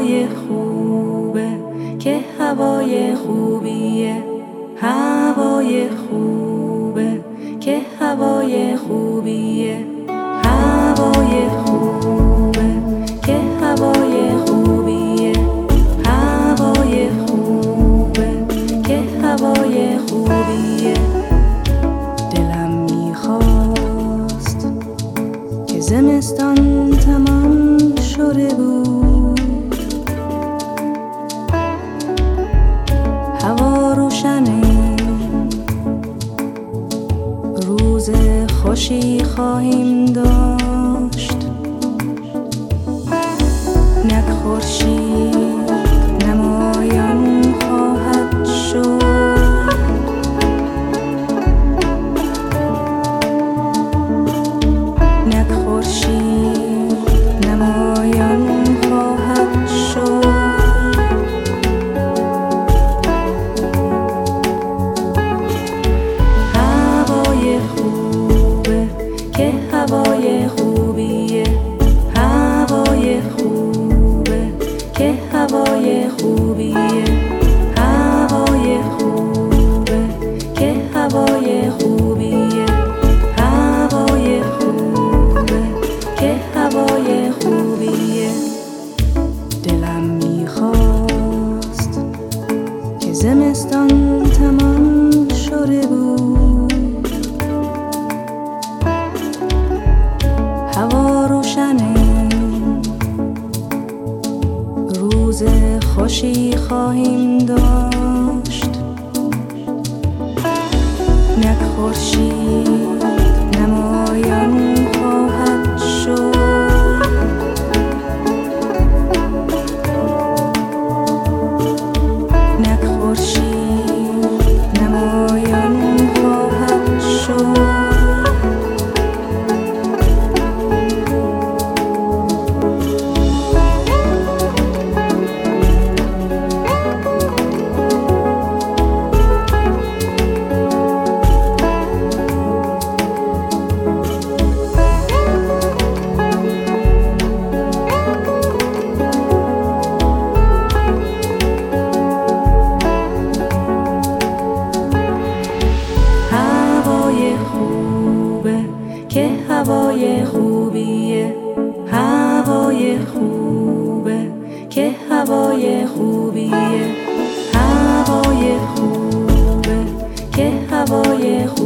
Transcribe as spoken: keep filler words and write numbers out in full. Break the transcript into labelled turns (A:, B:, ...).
A: هوای خوبه که هوای خوبیه، هوای خوبه که هوای خوبیه، هوای خوبه که هوای خوبیه، هوای خوبه که هوای خوبیه. دلم میخواست که زمستان تمام شده بود، هوا روشنه، روز خوشی خواهیم داشت، نک خورشید نمایان خواهد شد، نک خورشید نمایان خواهد شد. هوای خوبه که هوای خوبیه، هوای خوبه که هوای خوبیه، هوای خوبه که هوای خوبیه، هوای خوبه که هوای خوبیه. دلم میخواست که زمستان تمام شده بود، هوا روشنه، روز خوشی خواهیم داشت، نک خورشید نمایان خواهد شد، نک خورشید نمایان خواهد شد. هوای خوبه که هوای خوبیه، هوای خوبه که هوای خوبیه، هوای خوبه که هوای خوبیه.